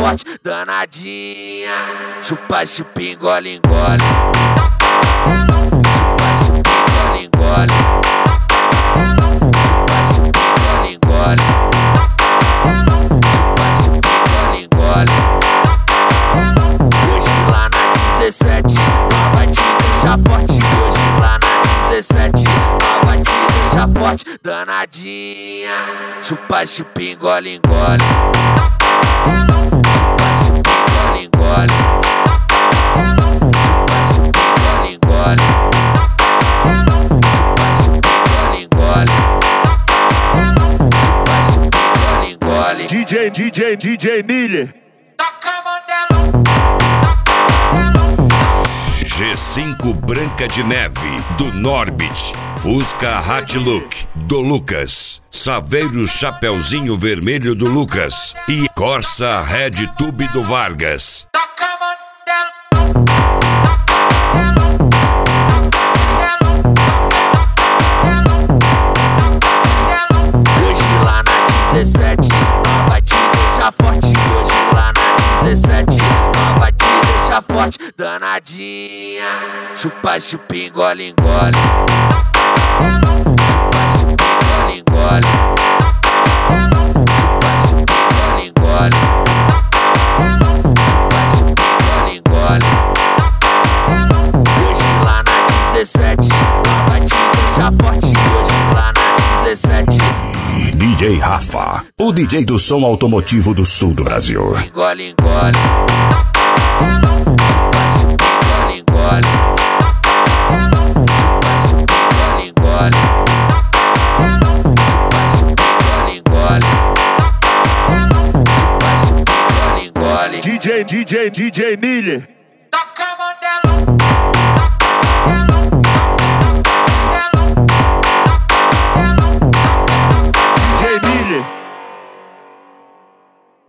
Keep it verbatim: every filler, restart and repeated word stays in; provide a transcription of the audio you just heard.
forte, danadinha. Chupa, chupa, engole, engole. Chupa, chupa, engole, engole. Chupa, chupa, engole, engole. Chupa, chupa, engole, engole. Hoje lá na dezessete, nós vai te deixar forte. Hoje lá na dezessete, nós vai te deixar forte, danadinha. Chupa, chupa, engole, engole. Chupa, chupa, engole, engole. Chupa, chupa, engole, engole. Chupa, chupa, engole, engole. Chupa, chupa, engole, engole. D J, D J, D J Miller. G cinco Branca de Neve, do Norbit. Fusca Hatchlook, do Lucas. Saveiro Chapeuzinho Vermelho, do Lucas. E Corsa Red Tube, do Vargas. Hoje lá na dezessete, nós vai te deixar forte. Hoje lá na dezessete, nós vai te deixar forte, danadinha. Chupa, chupa, engole, engole. Chupa, chupa, engole, engole. Chupa, chupa, engole, engole. Chupa, chupa, engole, engole. Hoje lá na dezessete, nós vai te deixar forte. Hoje lá na dezessete. D J Rafa, o D J do som automotivo do sul do Brasil. Engole, engole. Chupa, chupa, engole, engole. Chupa, chupa, engole, engole. Chupa, chupa, engole, engole. Chupa, chupa, engole, engole. D J, D J, D J Miller.